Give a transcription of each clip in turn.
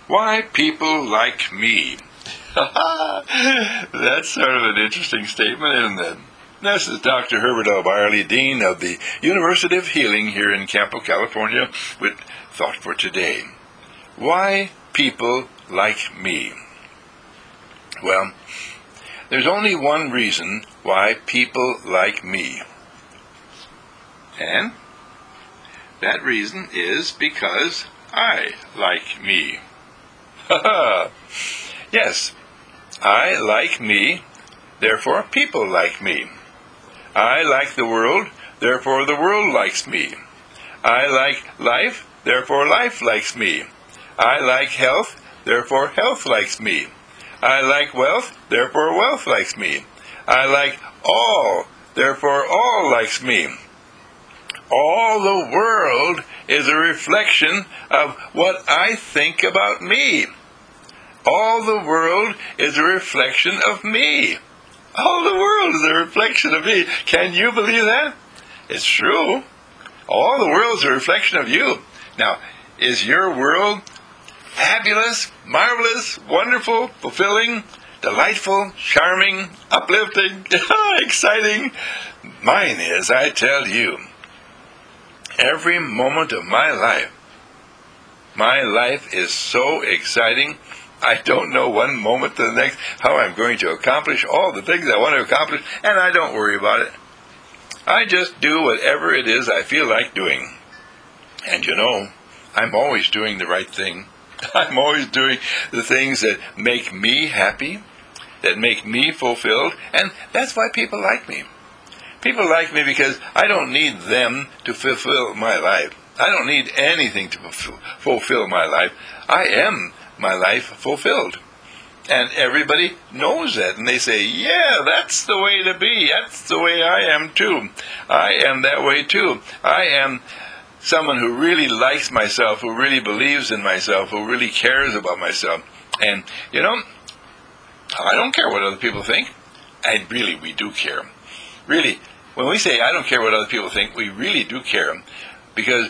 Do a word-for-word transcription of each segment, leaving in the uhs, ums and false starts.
Why people like me. That's sort of an interesting statement, isn't it? This is Doctor Herbert L. Byerly, Dean of the University of Healing here in Campo, California, with Thought for Today. Why people like me? Well, there's only one reason why people like me. And that reason is because I like me. Yes, I like me, therefore people like me. I like the world, therefore the world likes me. I like life, therefore life likes me. I like health, therefore health likes me. I like wealth, therefore wealth likes me. I like all, therefore all likes me. All the world is a reflection of what I think about me. All the world is a reflection of me. All the world is a reflection of me. Can you believe that? It's true. All the world is a reflection of you. Now, is your world fabulous, marvelous, wonderful, fulfilling, delightful, charming, uplifting, exciting? Mine is, I tell you. Every moment of my life, my life is so exciting. I don't know one moment to the next how I'm going to accomplish all the things I want to accomplish, and I don't worry about it. I just do whatever it is I feel like doing. And you know, I'm always doing the right thing. I'm always doing the things that make me happy, that make me fulfilled, and that's why people like me. People like me because I don't need them to fulfill my life. I don't need anything to fulfill my life. I am my life fulfilled. And everybody knows that. And they say, yeah, that's the way to be. That's the way I am too. I am that way too. I am someone who really likes myself, who really believes in myself, who really cares about myself. And, you know, I don't care what other people think. And really, we do care. Really, when we say I don't care what other people think, we really do care. Because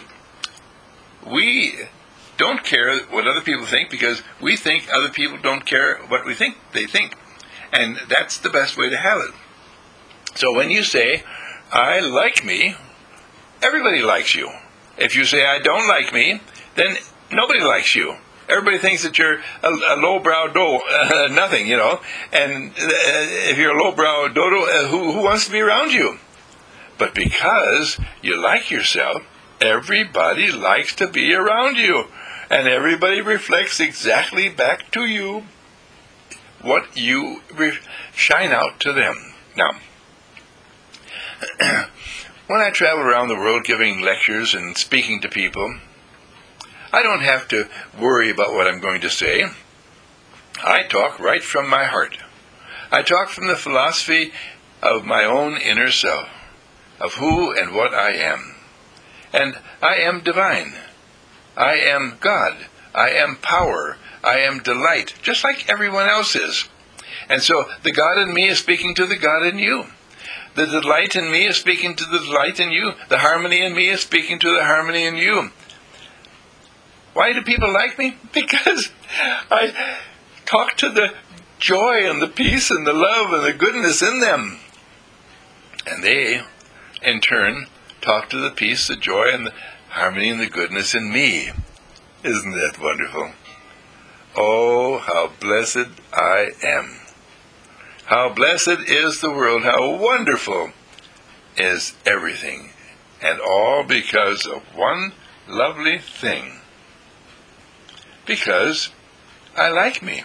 we don't care what other people think because we think other people don't care what we think they think. And that's the best way to have it. So when you say, I like me, everybody likes you. If you say, I don't like me, then nobody likes you. Everybody thinks that you're a, a lowbrow do, uh, nothing, you know. And uh, if you're a lowbrow dodo, uh, who, who wants to be around you? But because you like yourself, everybody likes to be around you. And everybody reflects exactly back to you what you re- shine out to them. Now, when I travel around the world giving lectures and speaking to people, I don't have to worry about what I'm going to say. I talk right from my heart. I talk from the philosophy of my own inner self, of who and what I am. And I am divine. I am God. I am power. I am delight, just like everyone else is. And so the God in me is speaking to the God in you. The delight in me is speaking to the delight in you. The harmony in me is speaking to the harmony in you. Why do people like me? Because I talk to the joy and the peace and the love and the goodness in them. And they, in turn, talk to the peace, the joy, and the harmony and the goodness in me. Isn't that wonderful? Oh, how blessed I am. How blessed is the world. How wonderful is everything. And all because of one lovely thing. Because I like me.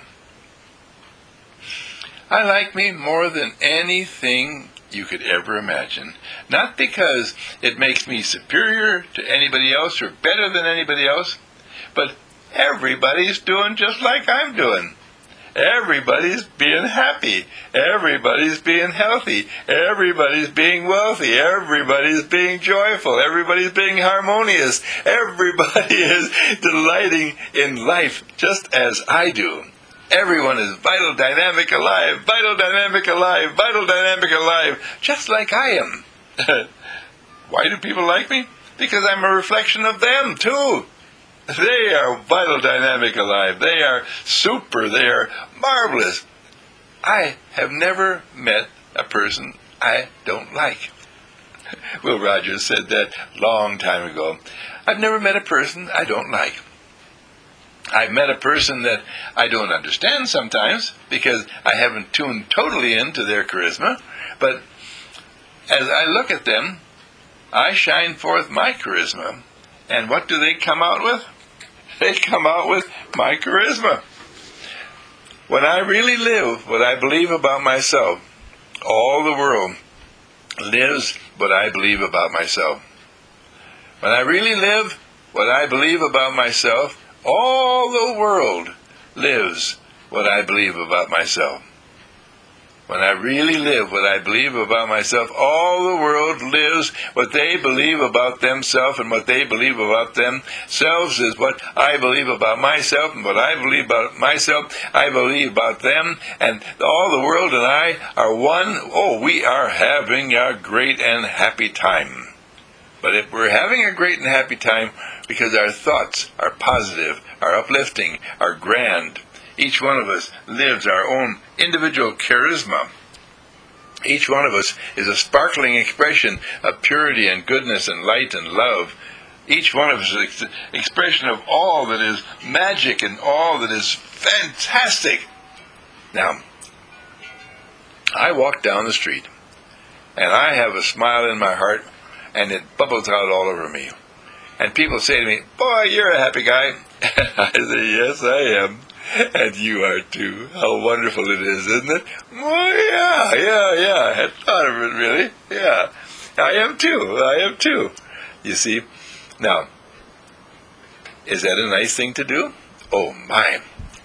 I like me more than anything you could ever imagine. Not because it makes me superior to anybody else or better than anybody else, but everybody's doing just like I'm doing. Everybody's being happy. Everybody's being healthy. Everybody's being wealthy. Everybody's being joyful. Everybody's being harmonious. Everybody is delighting in life just as I do. Everyone is vital, dynamic, alive, vital, dynamic, alive, vital, dynamic, alive, just like I am. Why do people like me? Because I'm a reflection of them, too. They are vital, dynamic, alive. They are super. They are marvelous. I have never met a person I don't like. Will Rogers said that long time ago. I've never met a person I don't like. I've met a person that I don't understand sometimes because I haven't tuned totally into their charisma, but as I look at them, I shine forth my charisma. And what do they come out with? They come out with my charisma. When I really live what I believe about myself, all the world lives what I believe about myself. When I really live what I believe about myself, all the world lives what I believe about myself. When I really live what I believe about myself, all the world lives what they believe about themselves, and what they believe about themselves is what I believe about myself, and what I believe about myself, I believe about them, and all the world and I are one. Oh, we are having a great and happy time. But if we're having a great and happy time because our thoughts are positive, are uplifting, are grand, each one of us lives our own individual charisma. Each one of us is a sparkling expression of purity and goodness and light and love. Each one of us is an expression of all that is magic and all that is fantastic. Now, I walk down the street, and I have a smile in my heart, and it bubbles out all over me. And people say to me, "Boy, you're a happy guy." I say, "Yes, I am. And you are too. How wonderful it is, isn't it?" "Oh, yeah, yeah, yeah. I hadn't thought of it, really. Yeah. I am too. I am too." You see? Now, is that a nice thing to do? Oh, my.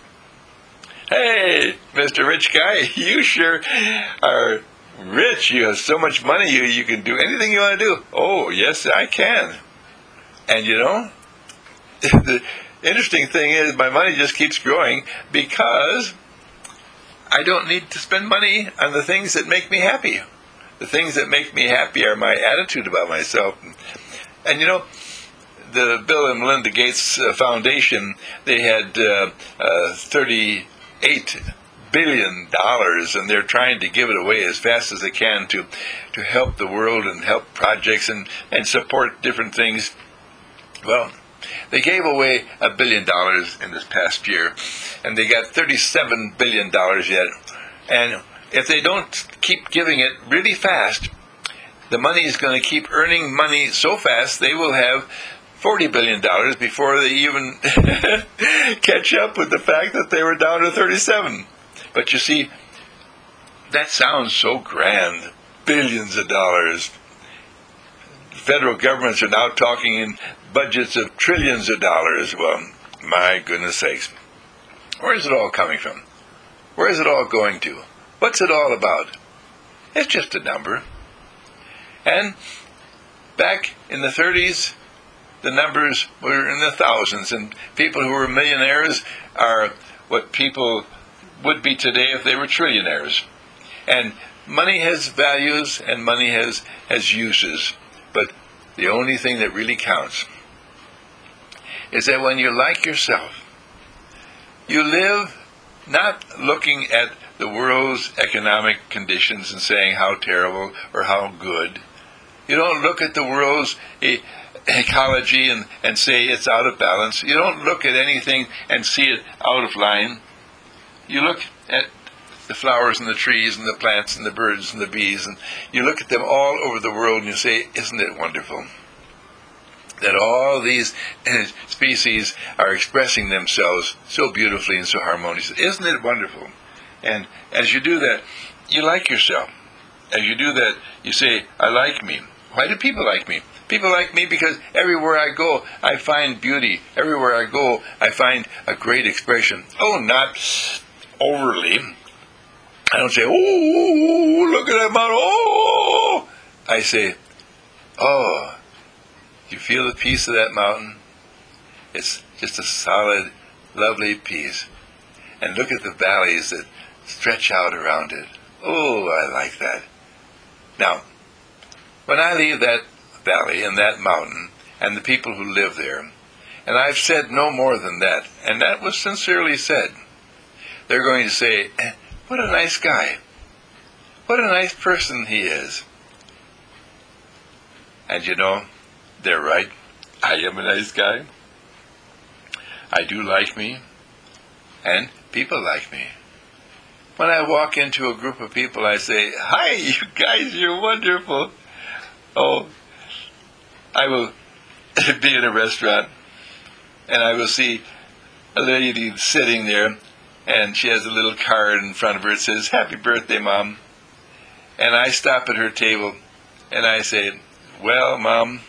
"Hey, Mister Rich Guy, you sure are rich. You have so much money, you, you can do anything you want to do." "Oh, yes, I can." And you know, the interesting thing is my money just keeps growing because I don't need to spend money on the things that make me happy. The things that make me happy are my attitude about myself. And you know, the Bill and Melinda Gates uh, Foundation, they had uh, uh, thirty-eight billion dollars, and they're trying to give it away as fast as they can to, to help the world and help projects and, and support different things. Well, they gave away a billion dollars in this past year, and they got thirty-seven billion dollars yet. And if they don't keep giving it really fast, the money is going to keep earning money so fast they will have forty billion dollars before they even catch up with the fact that they were down to thirty-seven. But you see, that sounds so grand, billions of dollars. Federal governments are now talking in budgets of trillions of dollars. Well, my goodness sakes. Where is it all coming from? Where is it all going to? What's it all about? It's just a number. And back in the thirties, the numbers were in the thousands, and people who were millionaires are what people would be today if they were trillionaires. And money has values, and money has, has uses. But the only thing that really counts is that when you like yourself, you live not looking at the world's economic conditions and saying how terrible or how good. You don't look at the world's e- ecology and, and say it's out of balance. You don't look at anything and see it out of line. You look at the flowers and the trees and the plants and the birds and the bees, and you look at them all over the world and you say, "Isn't it wonderful that all these species are expressing themselves so beautifully and so harmoniously? Isn't it wonderful?" And as you do that, you like yourself. As you do that, you say, "I like me." Why do people like me? People like me because everywhere I go, I find beauty. Everywhere I go, I find a great expression. Oh, not overly. I don't say, "Oh, look at that mountain. Oh." I say, "Oh, you feel the peace of that mountain? It's just a solid, lovely peace. And look at the valleys that stretch out around it. Oh, I like that." Now, when I leave that valley and that mountain and the people who live there, And I've said no more than that, and that was sincerely said. They're going to say, what a nice guy. What a nice person he is. And you know, they're right. I am a nice guy. I do like me, and people like me. When I walk into a group of people, I say, hi, you guys, you're wonderful. Oh, I will be in a restaurant, and I will see a lady sitting there, and she has a little card in front of her. It says, happy birthday, Mom. And I stop at her table, and I say, well, Mom,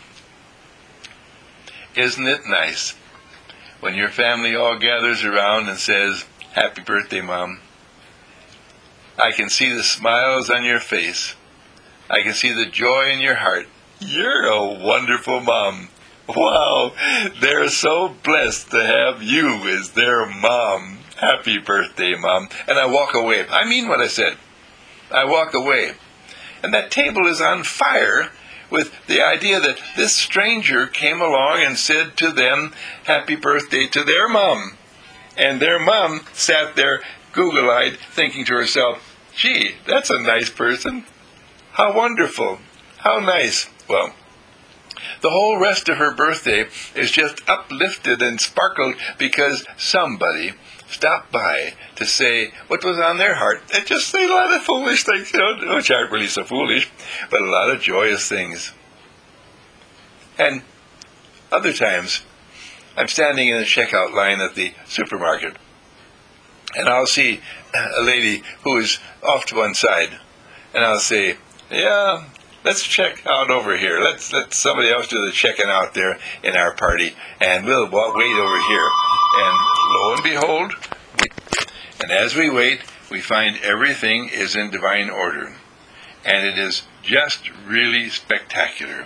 isn't it nice when your family all gathers around and says, happy birthday, Mom? I can see the smiles on your face. I can see the joy in your heart. You're a wonderful mom. Wow, they're so blessed to have you as their mom. Happy birthday, Mom. And I walk away. I mean what I said. I walk away. And that table is on fire with the idea that this stranger came along and said to them, happy birthday to their mom. And their mom sat there Google-eyed, thinking to herself, gee, that's a nice person. How wonderful. How nice. Well, the whole rest of her birthday is just uplifted and sparkled because somebody stopped by to say what was on their heart. They just say a lot of foolish things, you know, which aren't really so foolish, but a lot of joyous things. And other times, I'm standing in the checkout line at the supermarket, and I'll see a lady who is off to one side, and I'll say, yeah, let's check out over here. Let's let somebody else do the checking out there in our party, and we'll wait over here. And lo and behold, we, and as we wait, we find everything is in divine order. And it is just really spectacular.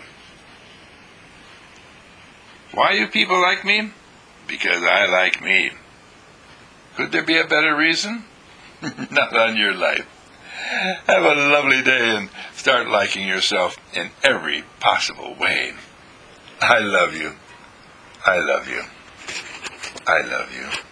Why do people like me? Because I like me. Could there be a better reason? Not on your life. Have a lovely day and start liking yourself in every possible way. I love you. I love you. I love you.